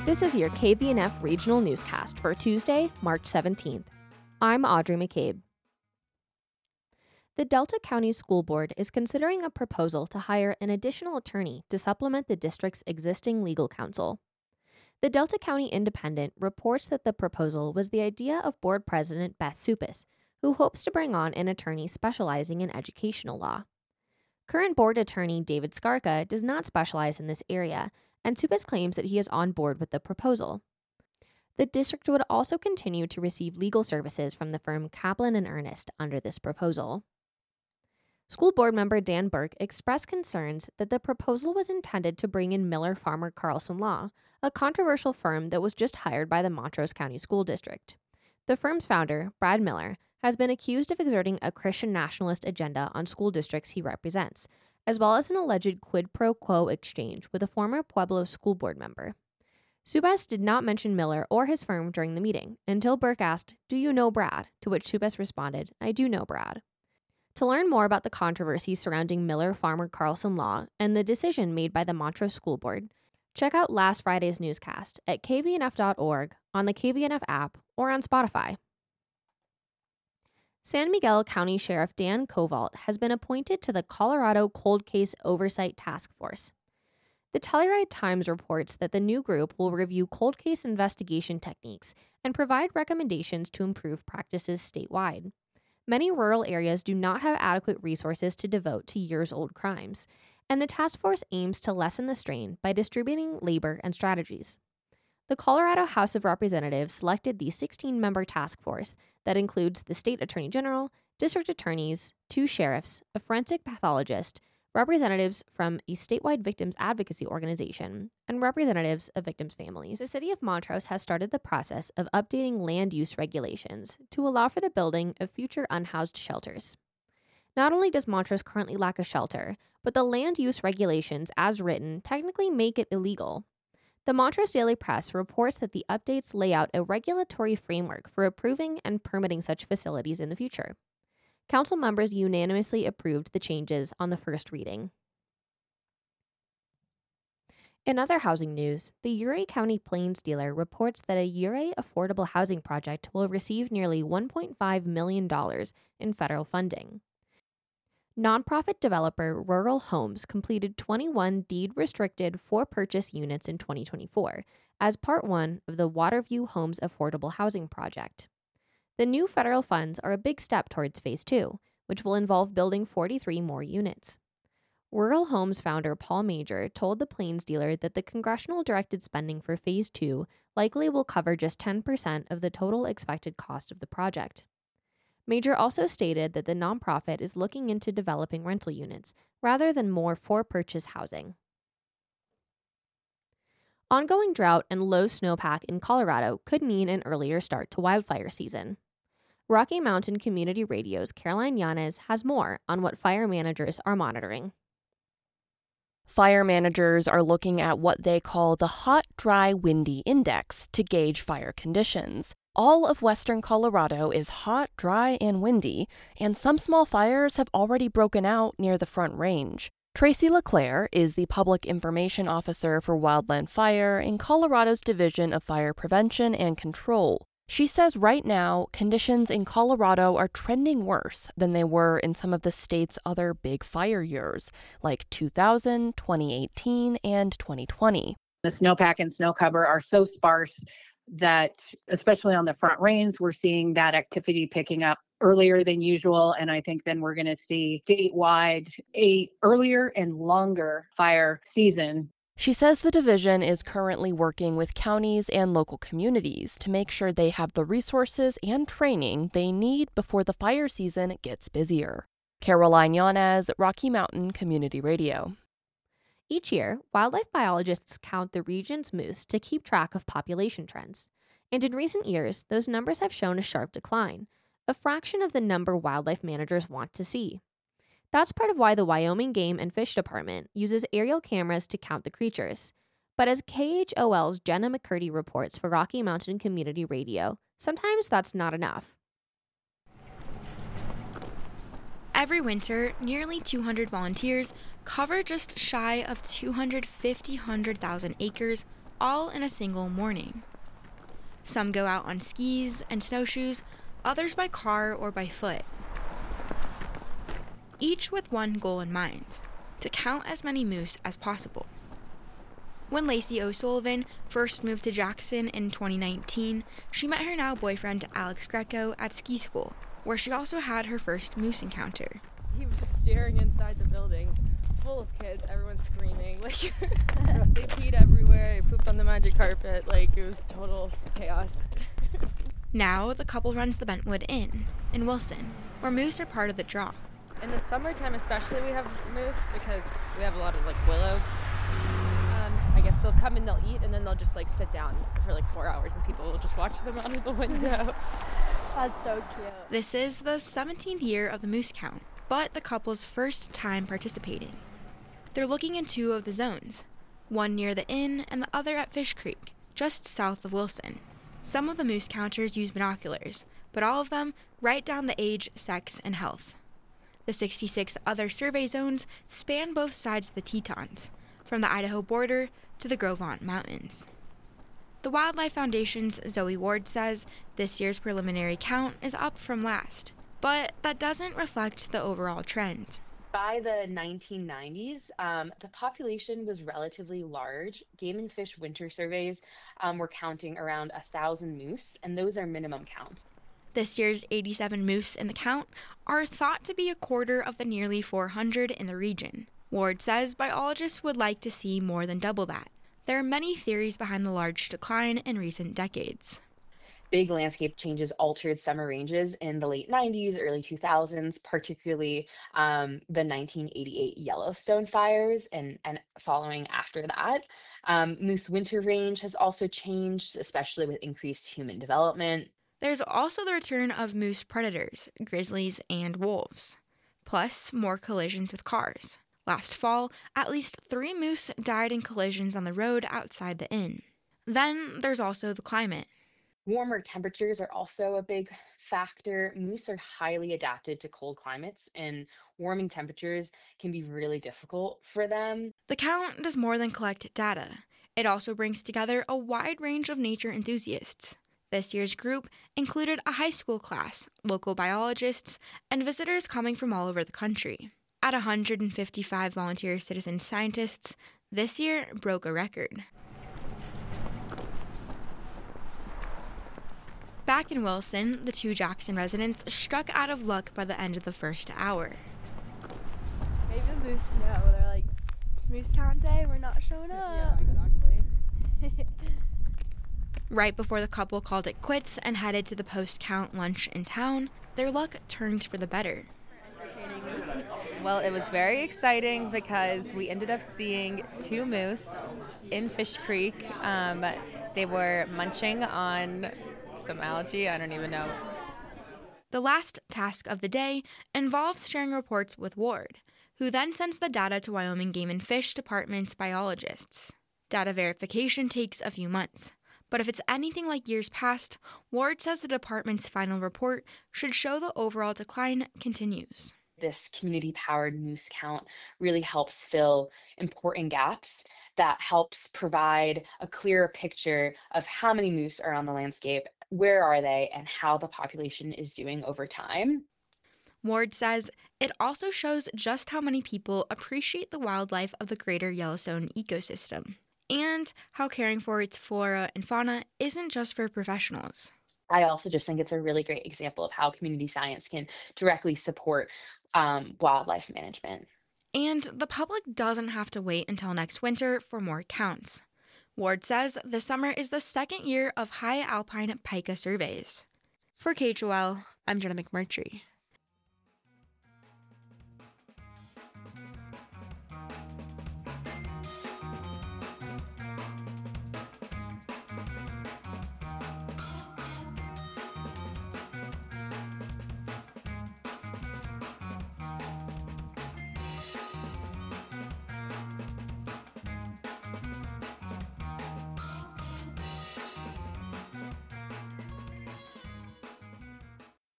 This is your KVNF Regional Newscast for Tuesday, March 17th. I'm Audrey McCabe. The Delta County School Board is considering a proposal to hire an additional attorney to supplement the district's existing legal counsel. The Delta County Independent reports that the proposal was the idea of Board President Beth Supis, who hopes to bring on an attorney specializing in educational law. Current board attorney David Skarka does not specialize in this area, and Supis claims that he is on board with the proposal. The district would also continue to receive legal services from the firm Kaplan and Ernest under this proposal. School board member Dan Burke expressed concerns that the proposal was intended to bring in Miller Farmer Carlson Law, a controversial firm that was just hired by the Montrose County School District. The firm's founder, Brad Miller, has been accused of exerting a Christian nationalist agenda on school districts he represents, as well as an alleged quid pro quo exchange with a former Pueblo school board member. Supis did not mention Miller or his firm during the meeting until Burke asked, "Do you know Brad?" To which Supis responded, "I do know Brad." To learn more about the controversy surrounding Miller Farmer Carlson Law and the decision made by the Montrose School Board, check out last Friday's newscast at kvnf.org, on the KVNF app, or on Spotify. San Miguel County Sheriff Dan Covalt has been appointed to the Colorado Cold Case Oversight Task Force. The Telluride Times reports that the new group will review cold case investigation techniques and provide recommendations to improve practices statewide. Many rural areas do not have adequate resources to devote to years-old crimes, and the task force aims to lessen the strain by distributing labor and strategies. The Colorado House of Representatives selected the 16-member task force that includes the state attorney general, district attorneys, 2 sheriffs, a forensic pathologist, representatives from a statewide victims advocacy organization, and representatives of victims' families. The city of Montrose has started the process of updating land use regulations to allow for the building of future unhoused shelters. Not only does Montrose currently lack a shelter, but the land use regulations as written technically make it illegal. The Montrose Daily Press reports that the updates lay out a regulatory framework for approving and permitting such facilities in the future. Council members unanimously approved the changes on the first reading. In other housing news, the Ouray County Plains dealer reports that a Ouray affordable housing project will receive nearly $1.5 million in federal funding. Nonprofit developer Rural Homes completed 21 deed-restricted for-purchase units in 2024 as Part 1 of the Waterview Homes Affordable Housing Project. The new federal funds are a big step towards Phase 2, which will involve building 43 more units. Rural Homes founder Paul Major told the Plains dealer that the congressional-directed spending for Phase 2 likely will cover just 10% of the total expected cost of the project. Major also stated that the nonprofit is looking into developing rental units rather than more for-purchase housing. Ongoing drought and low snowpack in Colorado could mean an earlier start to wildfire season. Rocky Mountain Community Radio's Caroline Yanez has more on what fire managers are monitoring. Fire managers are looking at what they call the Hot, Dry, Windy Index to gauge fire conditions. All of western Colorado is hot, dry, and windy, and some small fires have already broken out near the Front Range. Tracy LeClaire is the Public Information Officer for Wildland Fire in Colorado's Division of Fire Prevention and Control. She says right now, conditions in Colorado are trending worse than they were in some of the state's other big fire years, like 2000, 2018, and 2020. The snowpack and snow cover are so sparse that, especially on the Front Range, we're seeing that activity picking up earlier than usual. And I think then we're going to see statewide a earlier and longer fire season. She says the division is currently working with counties and local communities to make sure they have the resources and training they need before the fire season gets busier. Caroline Yanez, Rocky Mountain Community Radio. Each year, wildlife biologists count the region's moose to keep track of population trends. And in recent years, those numbers have shown a sharp decline, a fraction of the number wildlife managers want to see. That's part of why the Wyoming Game and Fish Department uses aerial cameras to count the creatures. But as KHOL's Jenna McCurdy reports for Rocky Mountain Community Radio, sometimes that's not enough. Every winter, nearly 200 volunteers cover just shy of 250,000 acres all in a single morning. Some go out on skis and snowshoes, others by car or by foot. Each with one goal in mind: to count as many moose as possible. When Lacey O'Sullivan first moved to Jackson in 2019, she met her now boyfriend Alex Greco at ski school, where she also had her first moose encounter. He was just staring inside the building, full of kids, everyone screaming. Like, they peed everywhere, they pooped on the magic carpet. Like, it was total chaos. Now, the couple runs the Bentwood Inn in Wilson, where moose are part of the draw. In the summertime especially, we have moose because we have a lot of, like, willow. I guess they'll come and they'll eat, and then they'll just, like, sit down for, like, 4 hours, and people will just watch them out of the window. That's so cute. This is the 17th year of the moose count, but the couple's first time participating. They're looking in two of the zones, one near the inn and the other at Fish Creek, just south of Wilson. Some of the moose counters use binoculars, but all of them write down the age, sex, and health. The 66 other survey zones span both sides of the Tetons, from the Idaho border to the Gros Ventre Mountains. The Wildlife Foundation's Zoe Ward says this year's preliminary count is up from last, but that doesn't reflect the overall trend. By the 1990s, the population was relatively large. Game and Fish winter surveys were counting around 1,000 moose, and those are minimum counts. This year's 87 moose in the count are thought to be a quarter of the nearly 400 in the region. Ward says biologists would like to see more than double that. There are many theories behind the large decline in recent decades. Big landscape changes altered summer ranges in the late 90s, early 2000s, particularly the 1988 Yellowstone fires and following after that. Moose winter range has also changed, especially with increased human development. There's also the return of moose predators, grizzlies, and wolves, plus more collisions with cars. Last fall, at least 3 moose died in collisions on the road outside the inn. Then there's also the climate. Warmer temperatures are also a big factor. Moose are highly adapted to cold climates, and warming temperatures can be really difficult for them. The count does more than collect data. It also brings together a wide range of nature enthusiasts. This year's group included a high school class, local biologists, and visitors coming from all over the country. At 155 volunteer citizen scientists, this year broke a record. Back in Wilson, the 2 Jackson residents struck out of luck by the end of the first hour. Maybe the moose know. They're like, it's moose count day, we're not showing up. Yeah, exactly. Right before the couple called it quits and headed to the post-count lunch in town, their luck turned for the better. Well, it was very exciting because we ended up seeing 2 moose in Fish Creek. They were munching on some algae, I don't even know. The last task of the day involves sharing reports with Ward, who then sends the data to Wyoming Game and Fish Department's biologists. Data verification takes a few months, but if it's anything like years past, Ward says the department's final report should show the overall decline continues. This community-powered moose count really helps fill important gaps that helps provide a clearer picture of how many moose are on the landscape, where are they, and how the population is doing over time. Ward says it also shows just how many people appreciate the wildlife of the greater Yellowstone ecosystem, and how caring for its flora and fauna isn't just for professionals. I also just think it's a really great example of how community science can directly support wildlife management. And the public doesn't have to wait until next winter for more counts. Ward says the summer is the second year of high alpine pika surveys. For KHOL, I'm Jenna McMurtry.